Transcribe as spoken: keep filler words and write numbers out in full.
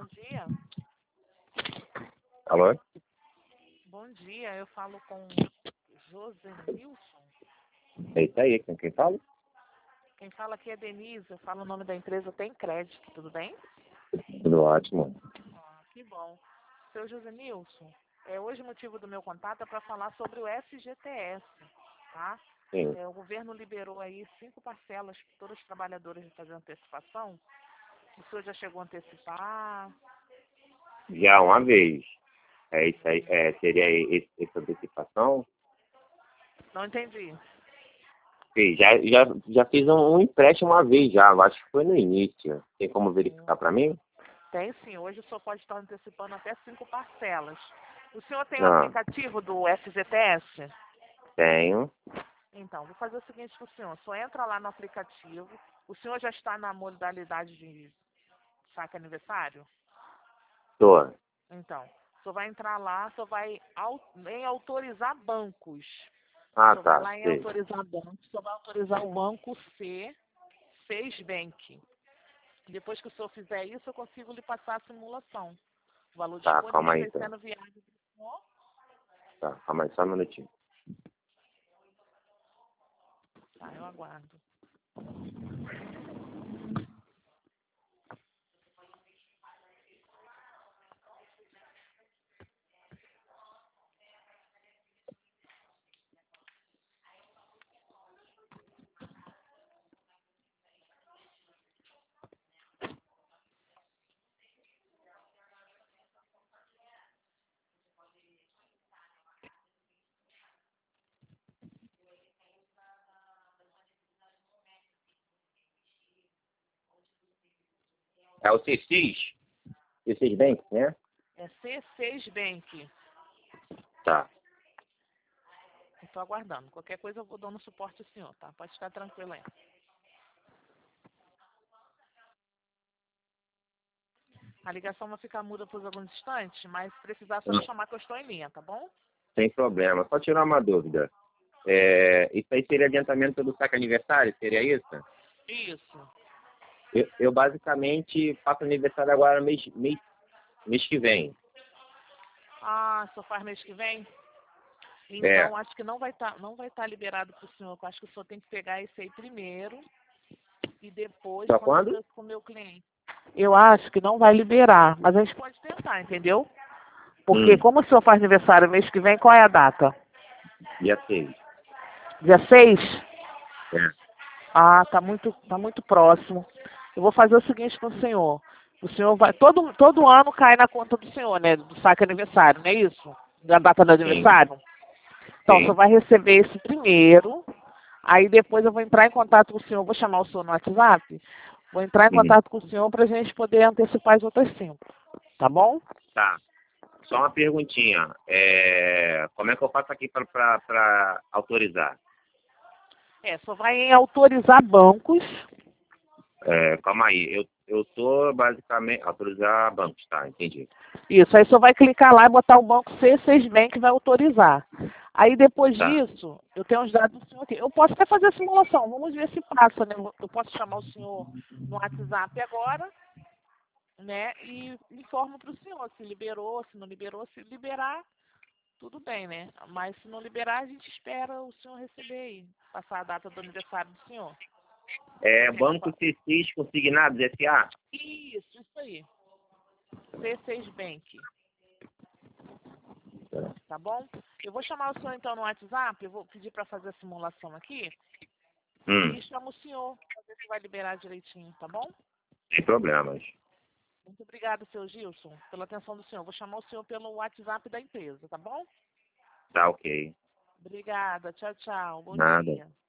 bom dia. Alô? Bom dia, eu falo com José Nilson. É isso aí, com quem fala? Quem fala aqui é Denise, eu falo o nome da empresa Tem Crédito, tudo bem? Tudo ótimo. Ah, que bom. Seu José Nilson, é, hoje o motivo do meu contato é para falar sobre o F G T S, tá? Sim. É, o governo liberou aí cinco parcelas para todos os trabalhadores de fazer antecipação. O senhor já chegou a antecipar? Já uma vez. É isso aí, é, seria esse, essa antecipação? Não entendi. Sim, já, já, já fiz um, um empréstimo uma vez já, acho que foi no início. Tem como verificar para mim? Tem sim, hoje o senhor pode estar antecipando até cinco parcelas. O senhor tem o Ah, aplicativo do F G T S? tenho. Então, vou fazer o seguinte com o senhor. Só entra lá no aplicativo. O senhor já está na modalidade de saque aniversário? Tô. Então, o senhor vai entrar lá, só vai au- em autorizar bancos. O Ah, senhor vai tá, lá em sei. autorizar bancos, o senhor vai autorizar o banco C, Seis Bank. Depois que o senhor fizer isso, eu consigo lhe passar a simulação. O valor Tá, calma aí disponível então. sendo viável do senhor. Tá, calma aí, só um minutinho. Tá, eu aguardo. É o C seis? C seis Bank, né? É C seis Bank. Tá. Estou aguardando. Qualquer coisa eu vou dando suporte ao senhor, tá? Pode ficar tranquilo aí. A ligação vai ficar muda por alguns instantes, mas se precisar só me Hum, chamar que eu estou em linha, tá bom? Sem problema. Só tirar uma dúvida. É, isso aí seria adiantamento do saque aniversário? Seria isso? Isso. Eu, eu basicamente faço aniversário agora mês, mês, mês que vem. Ah, só faz mês que vem? É. Então, acho que não vai estar não vai estar liberado para o senhor. Eu acho que o senhor tem que pegar esse aí primeiro e depois Só quando? conversa com o meu cliente. Eu acho que não vai liberar, mas a gente pode tentar, entendeu? Porque Hum, como o senhor faz aniversário mês que vem, qual é a data? dia seis. Dia seis? É. Ah, tá muito, tá muito próximo. Eu vou fazer o seguinte com o senhor. O senhor vai. Todo, todo ano cai na conta do senhor, né? Do saque aniversário, não é isso? Da data do Sim, aniversário? Então, o senhor sim. vai receber esse primeiro. Aí depois eu vou entrar em contato com o senhor. Vou chamar o senhor no WhatsApp. Vou entrar em Uhum. contato com o senhor para a gente poder antecipar as outras cinco. Tá bom? Tá. Só uma perguntinha. É, como é que eu faço aqui para autorizar? É, só vai em autorizar bancos. É, calma aí. Eu, eu tô basicamente... Autorizar bancos, tá? Entendi. Isso, aí só vai clicar lá e botar o banco C seis Bank que vai autorizar. Aí depois Tá. disso, eu tenho os dados do senhor aqui. Eu posso até fazer a simulação, vamos ver se passa, né? Eu posso chamar o senhor no WhatsApp agora, né? E informo para o senhor se liberou, se não liberou, se liberar, tudo bem, né? Mas se não liberar, a gente espera o senhor receber aí, passar a data do aniversário do senhor. É, Consegue Banco apa- C seis Consignados S A? Isso, isso aí. C seis Bank. Tá bom? Eu vou chamar o senhor então no WhatsApp, eu vou pedir para fazer a simulação aqui Hum, e chamo o senhor para ver se vai liberar direitinho, tá bom? sem problemas. Muito obrigada, seu Gilson, pela atenção do senhor. Vou chamar o senhor pelo WhatsApp da empresa, tá bom? Tá ok. Obrigada, tchau, tchau, bom Nada. dia.